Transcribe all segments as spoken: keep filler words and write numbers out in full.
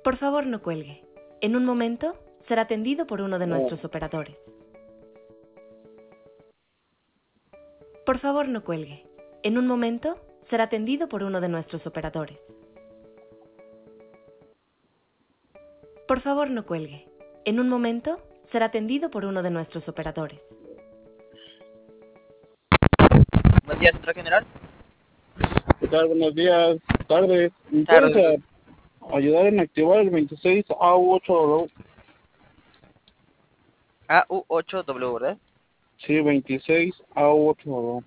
Por favor, no cuelgue. En un momento será atendido por uno de nuestros operadores. Por favor, no cuelgue. En un momento será atendido por uno de nuestros operadores. Por favor, no cuelgue. En un momento será atendido por uno de nuestros operadores. Buen día, Central General. ¿Qué tal? Buenos días, tardes. ¿Me puedes Tardes. a- ayudar en activar el veintiséis A U ocho W? A U ocho W, ¿verdad? Sí, veintiséis A U ocho W.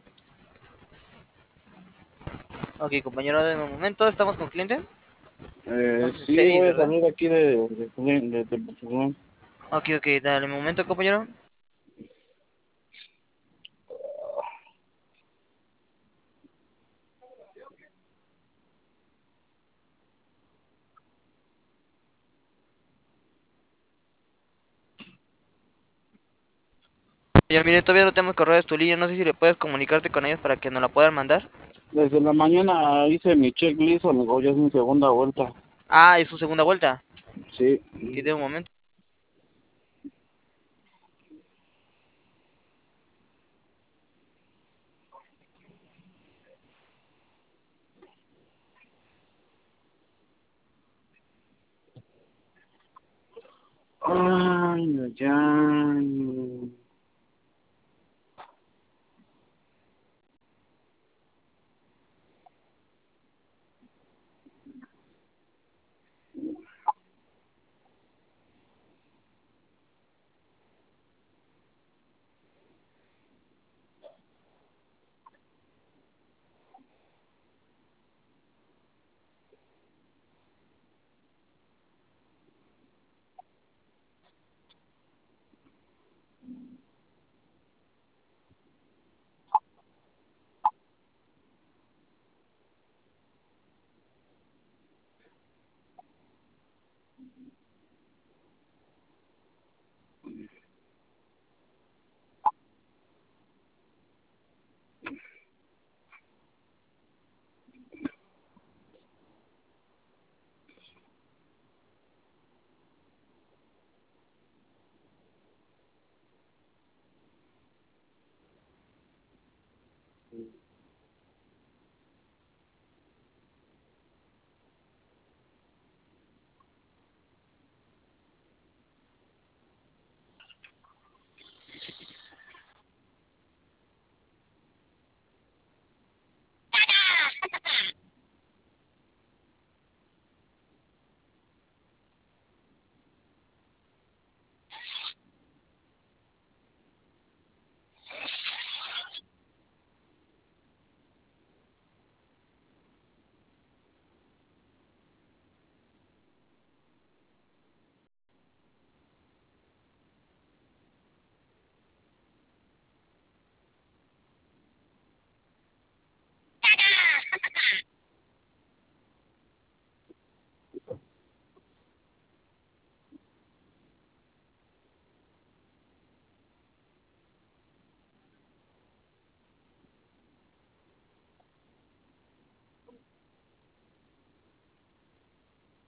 Ok, compañero, de momento, ¿estamos con cliente? Eh, Estamos en sí, series, voy a ¿verdad? salir de aquí de, de, de, de, de Portugal. Ok, ok, dale un momento, compañero. Señor, mire, todavía no tenemos correo de tu línea, no sé si le puedes comunicarte con ellos para que nos la puedan mandar. Desde la mañana hice mi checklist, amigo, ya es mi segunda vuelta. Ah, es su segunda vuelta. Sí. Que de un momento. Ay, ay, ay.